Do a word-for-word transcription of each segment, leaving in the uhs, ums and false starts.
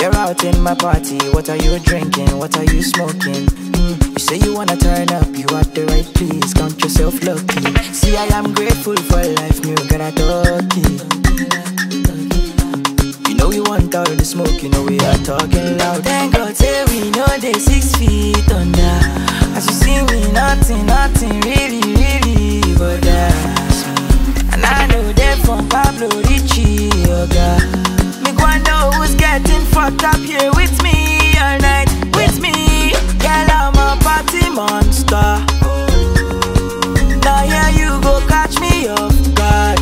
You're out in my party, what are you drinking? What are you smoking? Mm, you say you wanna turn up, you at the right place, count yourself lucky. See, I am grateful for life, new gotta talk it. You know we want all the smoke, you know we are talking loud. Thank God, say we know they six feet under. As you see me, nothing, nothing really, really but that's me. And I know they from Pablo Ricci, oh God. Me wonder who's getting fucked up here with me all night, with me. Girl, I'm a party monster. Now here you go catch me off guard.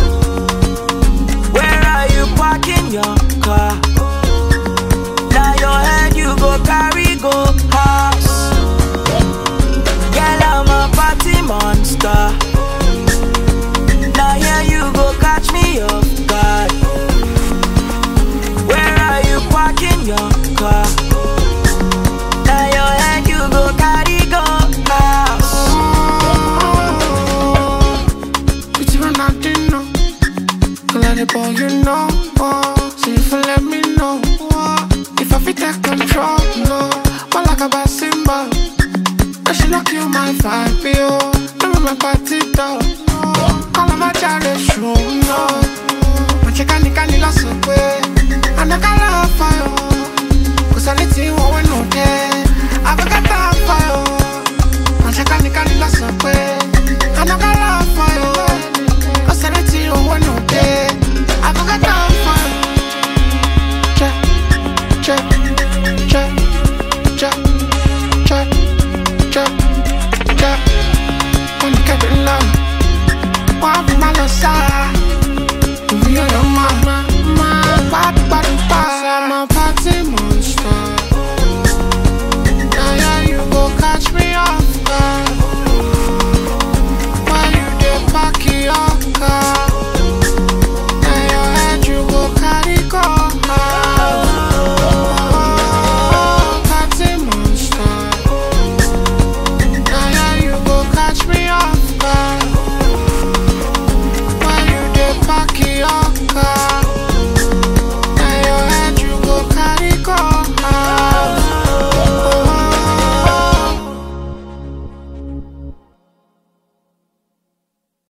Where are you parking your car? Now your head you go carry go house. Girl, I'm a party monster. Now here you go catch me off guard. Parking your car. Now your head you go carry go house. It's even nothing, no. Let it boy, you know. Oh. So if you let me know, oh. If I fit take control, no. But like a bass cymbal, I should not kill my vibe, yo. Don't make my party though. Call on my child, show, no. My chicken, you can't lost a way. And I got love for you, cause I need to want no day. I got time for you. I'm checking the candy lost away. And I got love.